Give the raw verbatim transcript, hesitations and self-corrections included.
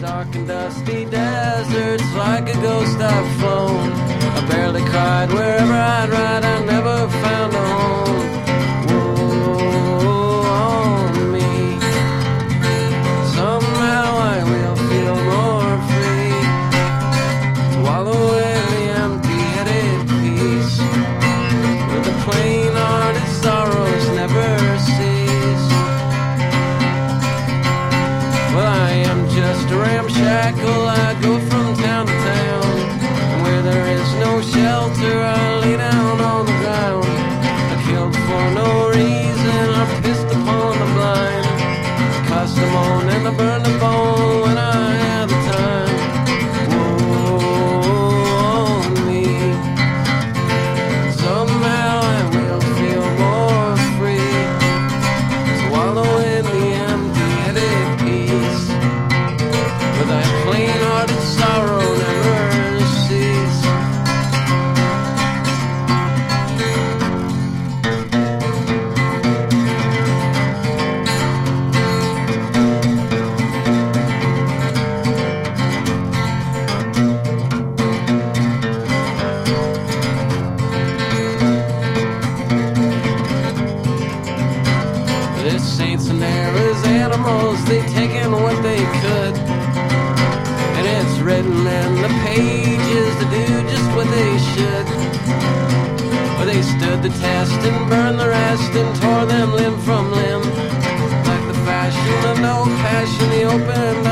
dark and dusty deserts, like a ghost I've flown. I barely cried wherever I'd ride, I never found a home. Whoa, on me. Somehow I will feel more free, swallow in the empty-headed peace, where the plain-hearted sorrows never cease. Well, I am just a ramshackle, I go from town to town, and where there is no shelter, I lay down on the ground. I killed for no reason, I pissed upon the blind, cast them on and I burned the bone when I had the time. Whoa, on me. Somehow I will feel more free, swallow in the empty-headed peace, where that plain-hearted sorrow never cease. There's saints and there is animals, they taken what they could, and it's written in the pages to do just what they should. But they stood the test and burned the rest and tore them limb from limb, like the fashion of no passion, they opened